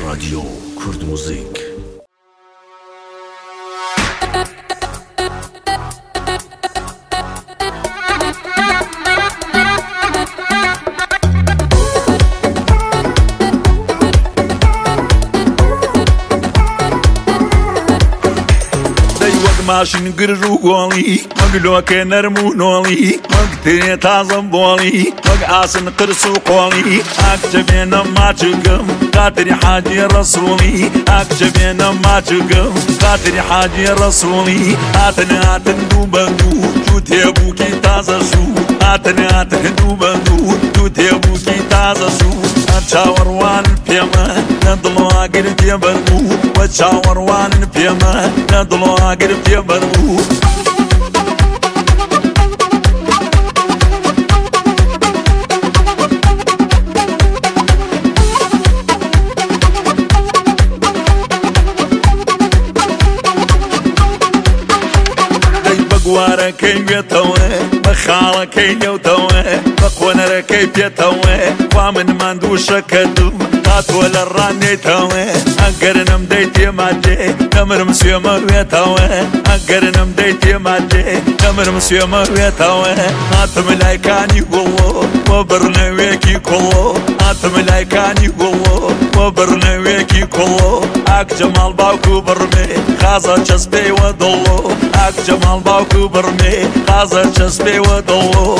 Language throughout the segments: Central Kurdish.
راديو كرد موزيك. ماشین گرو گولی مگلو که نرمونولی مگتی تازم بولی مگ آسن قرصو قولی اکجبینا ماچگم قاتری حاجی رسولی اکجبینا ماچگم قاتری حاجی رسولی آتن دو بندو جوتی بوکی تازه شو آتن دو بندو جوتی بوکی تازه شو چاوروان پیما ندلو آگر پیبرو و چاوروان پیما ندلو آگر پیبرو بقوارا كي بيتوه بخالا كي يوتوه بقوانرا كي بيتوه وامن ماندوشا كدوم قاتو للراني توه اقرنم ديتي ماجي نمر مسيوما ويتوه اقرنم ديتي ماجي نمر مسيوما ويتوه هاتم لايكاني قولو وبرنا ويكي كولو هاتم لايكاني قولو وبرنا ويكي كولو اك جمال باوكو برمي خازا چسبي ودولو اك جمال باوكو برمي خازا چسبي ودولو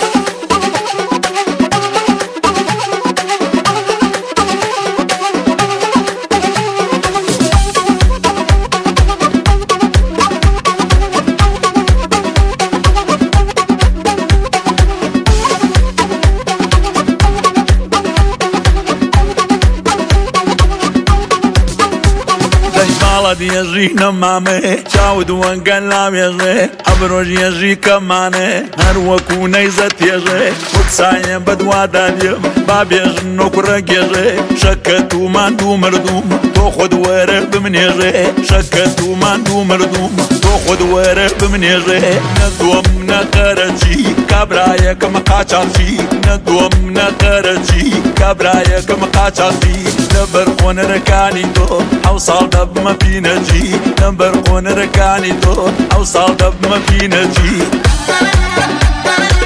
يجري نمامه شاود وانقل لام يجري أبروج يجري كمانه هر وكو نيزت يجري وكساين بدوا داليم باب يجنو كرق يجري شكتو ماندو مردوم تاخد ورق من يجري شكتو ماندو مردوم تاخد ورق من يجري ندوم نقرجي كبرايك مقاچالشي ندوم نقرجي كبرايك مقاچالشي نبر قون ركاني تو حوصال دب ما فينا جي نبر قون ركاني تو حوصال دب ما فينا جي